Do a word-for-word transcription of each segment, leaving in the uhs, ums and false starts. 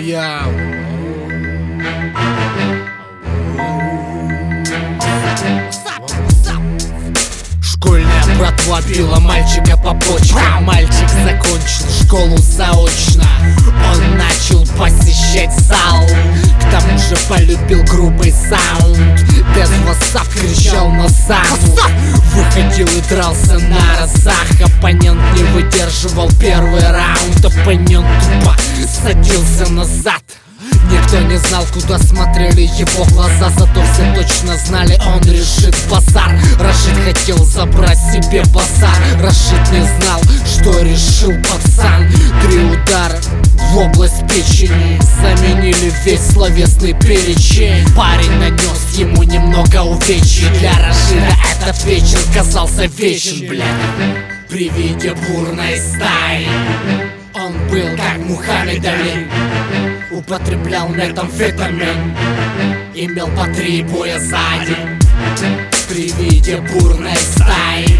Я Школьная братва била мальчика по почкам. Мальчик закончил школу заочно. Он начал посещать зал. К тому же полюбил грубый саунд. Без васап кричал на саунд. Выходил и дрался на разах. Оппонент не выдерживал первый раунд. Оппонент тупо садился назад. Никто не знал, куда смотрели его глаза. Зато все точно знали, он решит базар. Рашид хотел забрать себе базар. Рашид не знал, что решил пацан. Три удара в область печени заменили весь словесный перечень. Парень нанес ему немного увечий. Для Рашида этот вечер казался вечен, бля. При виде бурной стаи он был как Мухаммед Али. Употреблял метамфетамин. Имел по три боя за день. При виде бурной стаи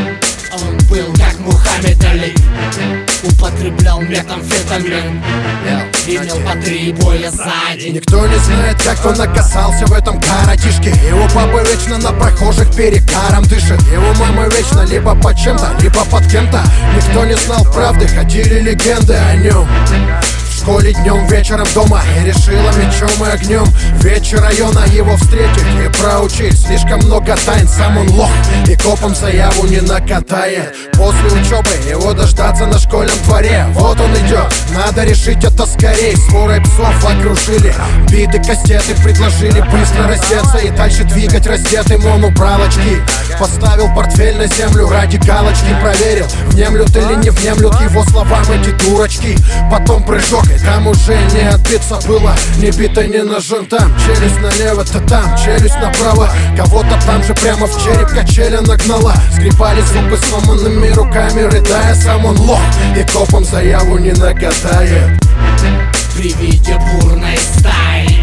он был как Мухаммед Али. Употреблял метамфетамин. Имел по три боя за день. Никто не знает, как он оказался в этом каратишке. Его папа вечно на прохожих перекаром дышит. Его мама вечно либо под чем-то, либо под кем-то. Никто не знал правды, ходили легенды о нем. В школе днем, вечером дома. И решила мечом и огнем вечер района его встретить и проучить. Слишком много тайн, сам он лох и копом заяву не накатает. После учебы его дождаться на школьном дворе. Вот он идет, надо решить это скорей. Сворой псов окружили, биты кастеты предложили быстро раздеться и дальше двигать раздетым. Он убрал очки, поставил портфель на землю ради галочки. Проверил, внемлют или не внемлют его словам эти дурачки. Потом прыжок, и там уже не отбиться было. Не битой, не ножом. Там челюсть налево, то там челюсть направо. Кого-то там же прямо в череп качеля нагнала. Скрипали зубы сломанными руками, рыдая. Сам он лох и копом заяву не накатает. При виде бурной стаи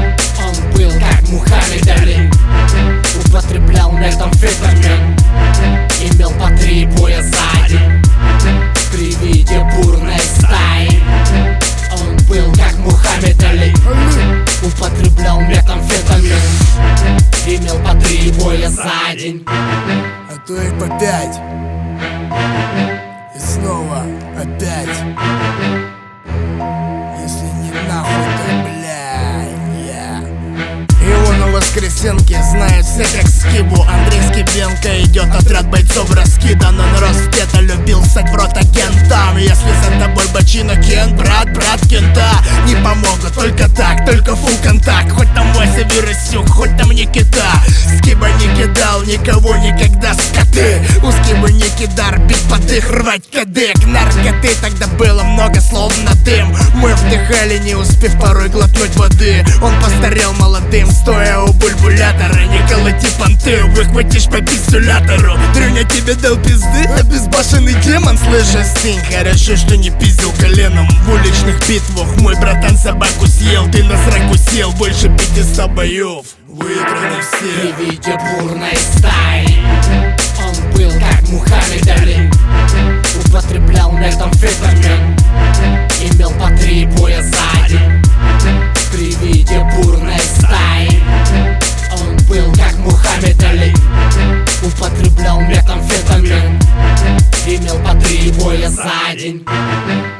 он был как Мухаммед Али. Употреблял метамфетамин. Имел по три боя за день. При виде бурной стаи он был как Мухаммед Али. Употреблял метамфетамин. Имел по три боя за день. А то и по пять. И снова опять. Если не нахуй, то блядь, я. Его на Воскресенке знает все как Скибу. Андрей Скибенко идет, отряд бойцов раскидан. Он рос в гетто, любил ссать в рот агентам. Если за тобой бочина Кен, брат, брат кента не помогут, только так, только фул контакт. Хоть там Вася Вирусюк, хоть там Никита. Скиба не кидал никого никогда, скоты. У Скибы Никидар, бить под их, рвать кадык. Наркоты, тогда было много слов на дым. Мы вдыхали, не успев порой глотнуть воды. Он постарел молодым, стоя у бульбулятора. Не колоти понты, выхватишь по пиздулятору. Дрюня тебе дал пизды, обезбашенный демон. Слышишь, стынь, хорошо, что не пиздил коленом. В уличных битвах мой братан собаку съел. Ты на сраку сел, больше пятисот боев. Выиграли все. При виде бурной стаи он был как Мухаммед Али. Употреблял метамфетамин. Имел по три боя за день. При виде бурной стаи он был как Мухаммед Али. Употреблял метамфетамин. Имел по три боя за день.